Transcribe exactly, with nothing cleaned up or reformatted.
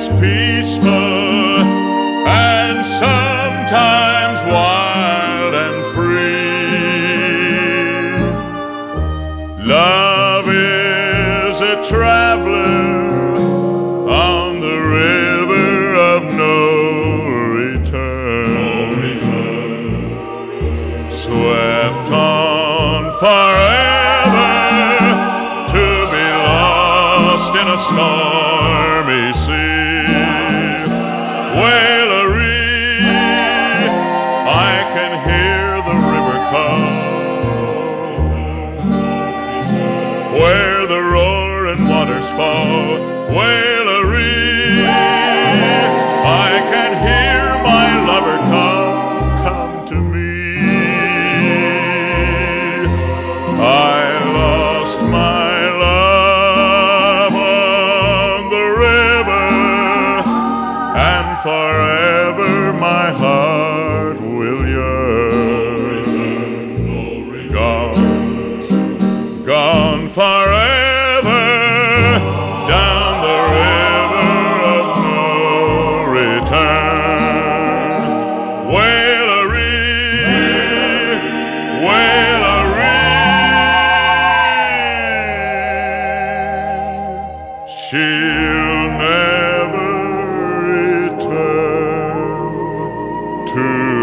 peaceful and sometimes wild and free. Love is a traveler on the river of no return, swept on forever to be lost in a stormy sea. Wailery, I can hear the river call, where the roaring waters fall. Wailery, I can hear my lover come, come to me. I lost my love on the river, and forever my heart will yearn. Gone, gone forever down the river of no return. Wailery, Wailery, she'll never return to